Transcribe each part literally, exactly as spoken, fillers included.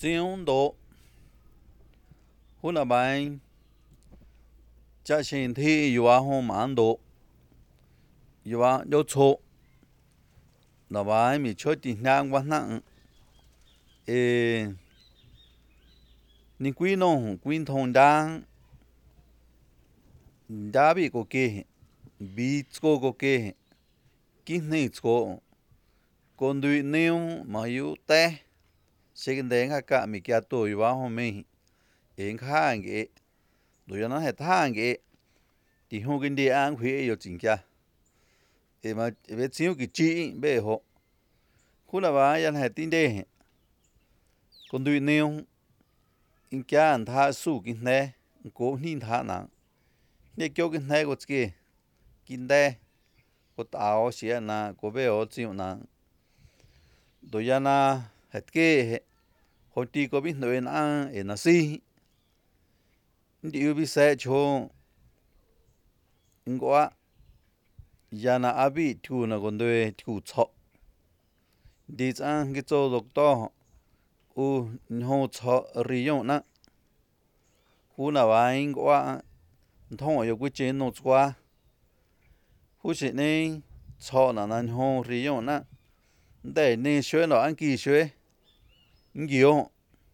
tiếng độ hôm là bài cha xin thi yêu hôm ăn độ yêu yêu số là bài mình chơi tiếng Anh văn nặng ê nên quý nông quý thông đang đã bị có kê bị có có kê kinh này có còn đuôi nêu mà yêu té sẽ cái đấy ngay cả mình kia tôi yêu hôm mình em khá anh cái đôi nó hết thang cái thì hôm cái đi ăn khuya yêu chính kia em mà em chịu cái chi bé họ khu là bài anh hết tin đấy còn đuôi nêu in kia anh thà su cái này cố nín thà nặng để kêu cái này có cái kinh đấy có tao xí na có bé họ chịu nặng đôi na hết cái hồi tí có biết nói na em na si điều bị sai cho ngõ ya na abi thu na còn đôi thu chọ đi sang cái chỗ lục to u hồ chọ riêng na khu nào anh ngõ thông ở cái trên nó qua khu sĩ này chọ là anh hồ riêng na để nên xuôi nó anh kỳ xuôi nhiều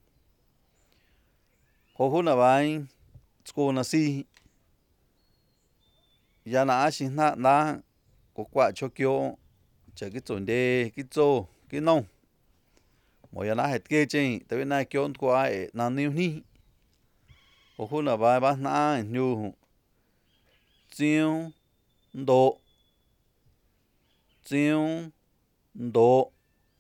khu nào anh cô na si ya na xin na na có quả cho kêu chờ cái chuẩn đề cái chỗ cái nông mỗi ya na hết cái gì tại vì này kêu qua na nhiều ní có khu nào bài bán na nhiều chiêu độ chiêu độ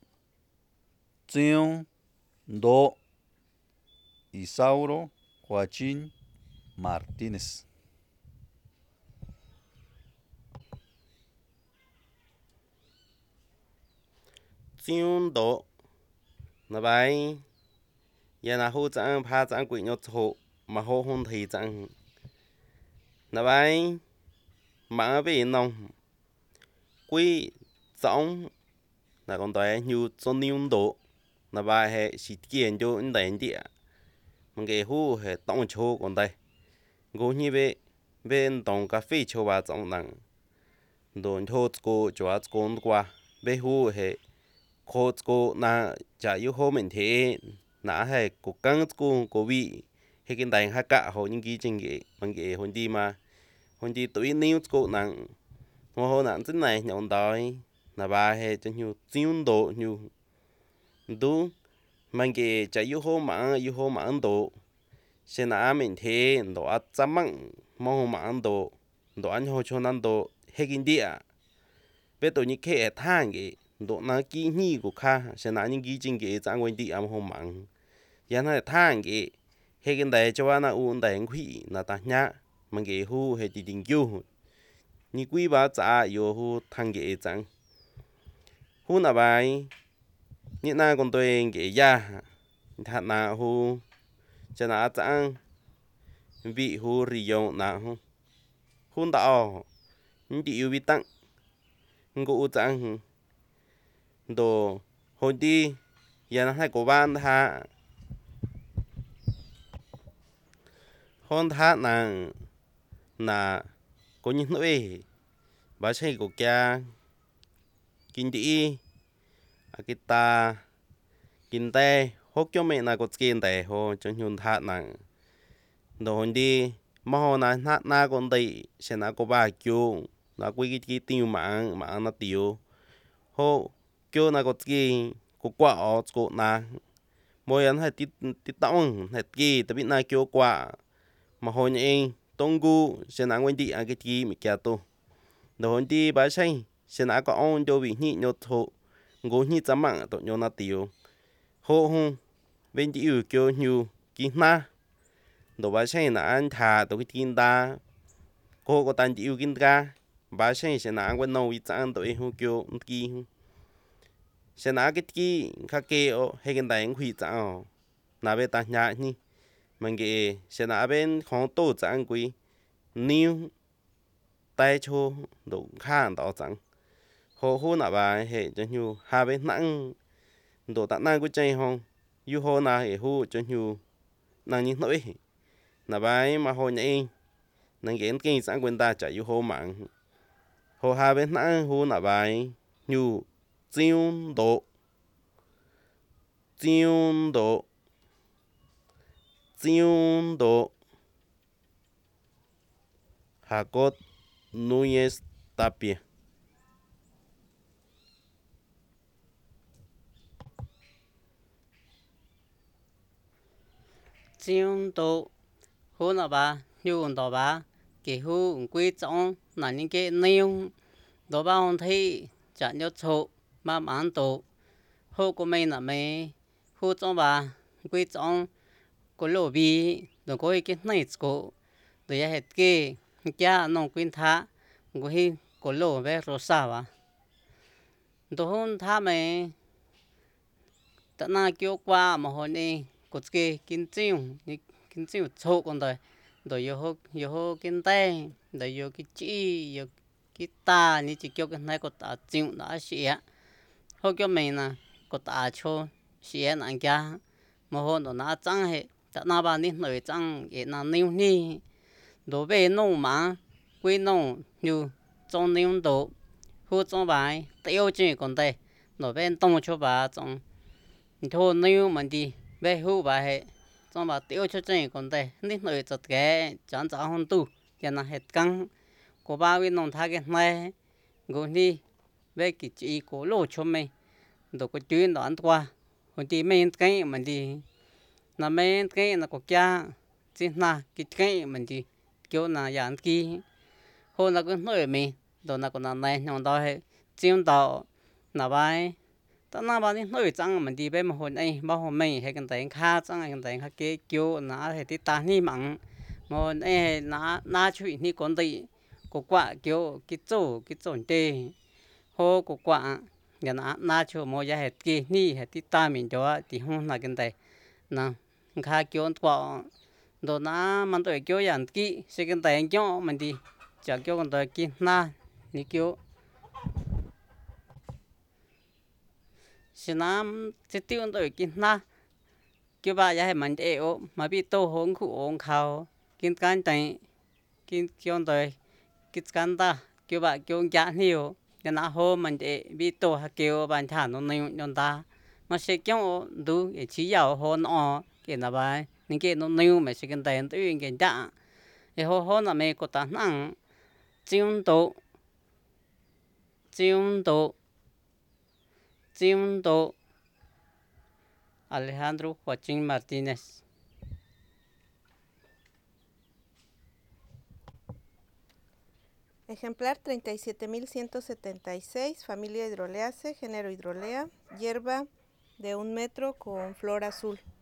chiêu độ Isauro Joaquín Martínez. Chiêu độ là bài giờ là hỗ trợ phá trang quỷ nhột hộ mà hỗ hôn thì trang là bài mà về nông quỷ giống là còn tại nhiều cho nhiều độ là bài hệ sĩ kiến cho những đại địa mà cái hú hệ tổng số còn đây ngô như vậy bên tổng cà phê cho bà giống nặng đồn thô cô cho con qua bên hú hệ cô cô na chả yêu hồ mình thế na hay cố gắng cô cố vị hay cái đại hay cả hồ những cái chuyện gì bằng cái hôn đi mà hôn đi tuổi níu cô nặng hồ hồ nặng thế này nhọn đói là ba hay cho nhiều tiêu độ nhiều đúng mang cái chả yêu hồ mà yêu hồ mà ăn độ sẽ na mình thế độ ăn chăm măng mong hồ mà ăn độ độ ăn hồ cho ăn độ hay cái đi à bây giờ như cái thang cái độ na kỹ nhị của kha sẽ na những kỹ chính cái trang quan đi am hôm mạng, giờ này thang cái hay cái này cho anh uống đại khí là ta nhá, mà cái hu hay đi định cứu, như quý bà trả yêu hu thang cái trang, hu là bài, như na còn tôi cái ya, thật na hu, cho na trang, vị hu riêng na hu, hu đạo, những điều bị tăng, ngũ trang đồ hồi đi giờ nó hay của ban tha hôn tha là là có những nơi bà xây của cha kinh tế akita kinh tế hốt cho mẹ là có kinh tế hồ cho nhung tha là đồ hồi đi mà hồ là na na con đây sẽ là có ba kiểu là quý cái cái tiêu mạng mạng nó tiêu hồ kêu na có cái có quả ở chỗ na mỗi anh hay tít tít tông hay cái tại vì na kêu quả mà hồi nhỉ tung gu sẽ nắng quên đi ăn cái gì mình kia tu rồi đi bãi say sẽ nắng có ông cho bị nhị nhột thụ ngủ nhị chấm mạng tụi nhau na tiêu hô hô bên đi yêu kêu nhiều kỹ na rồi bãi say là anh thà tụi cái tin ta cô có tan yêu kinh ca bãi say sẽ nắng quên nấu ít ăn tụi hô kêu kỹ sẽ nã cái kia khác kia hay cái đại hủy trạng nã bên ta nhà nhỉ mình cái sẽ nã bên không tổ trạng quý new tay cho đủ khăn đó chẳng hồ hồ nã bài hệ cho nhiều hai bên nặng đồ tạ năng của chơi không yu hồ na hệ hu cho nhu nàng như nỗi là bài mà hồ nhảy nàng kiến kinh sáng quân ta chạy yu hồ mạng hồ hai bên nãy hu là bài nhu chiêu độ chiêu độ chiêu độ Hà Cốt Núñez Tapia. Chiêu độ hú là ba nhu đó ba kỳ hú quy trọng là những cái nêu đó ba hôn thị chả nhớ chỗ mà bán tổ hú của mình là mấy hú trọng ba quy trọng của lỗ bì rồi có cái này chỗ rồi hết cái kia nông quyên thá của hi của lỗ về rosa ba đó hôn thá mấy tận na kêu qua mà hồi này có cái kinh chiêu kinh chiêu chỗ con đời rồi yêu hô yêu hô kinh tế rồi yêu cái chi yêu cái ta như chỉ kêu cái này có ta chiêu đã xỉa hô kêu mình nè có ta cho xỉa nặng kia mà hồi nó na trăng hệ tận na ba ní nơi trăng vậy na níu ní đồ về nông mà quê nông như trong níu đồ hô trong bài tiêu chỉ con đời nó về đông cho bà trong thôi níu mình đi về hú bà hệ trong bà tiêu cho chân còn đây nít nơi chật cái chán chán hôn tu giờ là hết căng của ba bên nông thác cái này ngồi đi về cái chị của lô cho mình đồ có chuyên đó ăn qua hồi thì mình cái mình đi là mình cái là có kia chỉ là cái cái mình đi kiểu là dạng kia hôm là cái nơi mình đồ là còn là này nhon đó hệ chiêm đó là bài tao na bao nhiêu nơi trăng mình đi bên mà hồi này bao hôm mình hay cái tay khá trăng hay cái tay khá kia kêu na hay tí ta ni mặn mà hồi này na na chui ni con đi có quả kêu cái chỗ cái chỗ tê hồ có quả nhà na na chui mua giá hết kia ni hết tí ta mình cho thì không là cái tay na khá kêu quả đồ na mình tôi kêu dạng kia sẽ cái tay cho mình đi chả kêu con tay kia na ni kêu xin nám chỉ tiêu tới kinh na kêu bà giá mình để ô mà bị tô hống khu ống khao kinh can tay kinh kêu tới kinh can ta kêu bà kêu giá nhiều cái na hôm mình để bị tô hạt kêu bàn thản nó nhiều nhon ta mà sẽ kêu đủ để chỉ giàu hôn ọ cái là bài những cái nó nhiều mà sẽ kinh tay tới cái giá thì hôn hôn là mấy có ta năng chiêm độ chiêm độ chiêm độ Alejandro Joaquín Martínez. Ejemplar treinta y siete mil ciento setenta y seis, familia Hydroleaceae, género Hydrolea, hierba de un metro con flor azul.